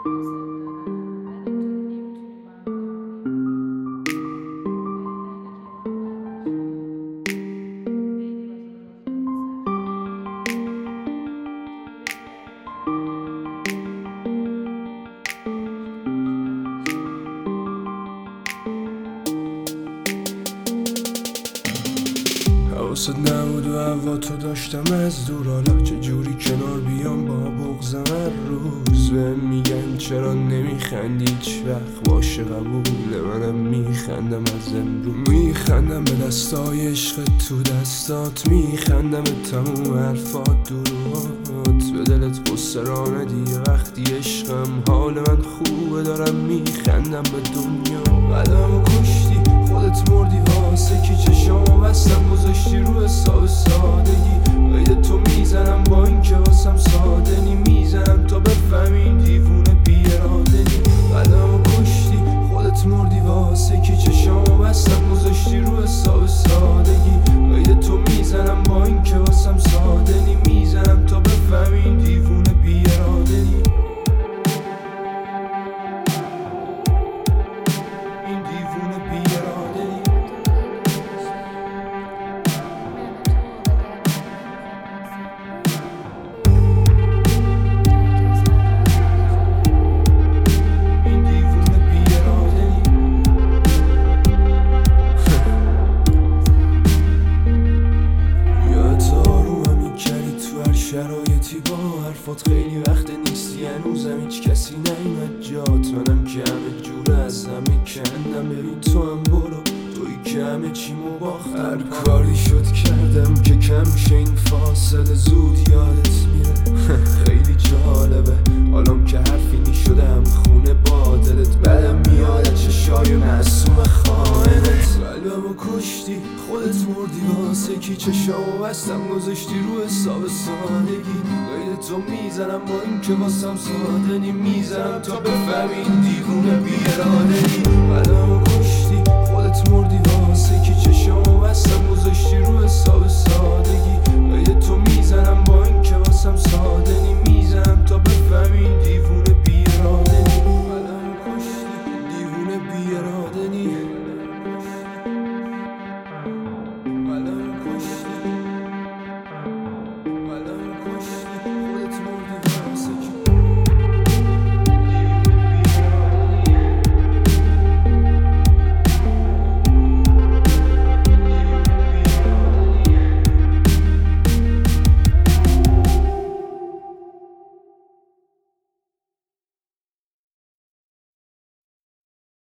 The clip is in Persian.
حواست نبود و هوا تو داشتم از دور، حالا چجوری کنار بیام با بغضم هر روز. بهم میگن چرا نمیخندی هیچ وقت، باشه قبوله منم میخندم از امروز. میخندم به دستای عشق تو دستات، میخندم به تموم حرفات دروهات. به دلت قصه را ندی وقتی عشقم، حال من خوبه دارم میخندم به دنیا. قدمو کشتی خودت مردی واسه کی، چشامو بستم گذاشتی رو حساب سادگی. قید تو میزنم با اینکه واسم ساده نی، میزنم تا بفهمی این دیوونه بی اراده نی. قدمو کشتی خودت مردی واسه کی، چشامو بستم گذاشتی رو حساب سادگی. قید تو میزنم با اینکه واسم ساده نی، میزنم تا بفهمی این دیوونه بی اراده نی. این دیوونه بی اراده نی. شرایطی با حرفات خیلی وقت نیستی، هنوزم هیچ کسی نیومد جات. منم که همه جوره از همه کندم، ببین تو هم برو، توی که همه چیمو باختم. هر کاری شد کردم که کم شه این فاصله، زود یادت میره. خیلی جالبه حالام که حرفی نیشدم خونه با دلت، بدم میاد چشای معصوم خائنت. قلبمو کشتی خودت مردی واسه کی، چشامو بستم گذاشتی رو حساب سادگی. قید تو میزنم با اینکه واسم ساده نی، میزنم تا بفهمی این دیوونه بی اراده نی. قلبمو کشتی خودت مردی واسه کی، چشامو بستم گذاشتی رو حساب سادگی. قید تو میزنم با اینکه واسم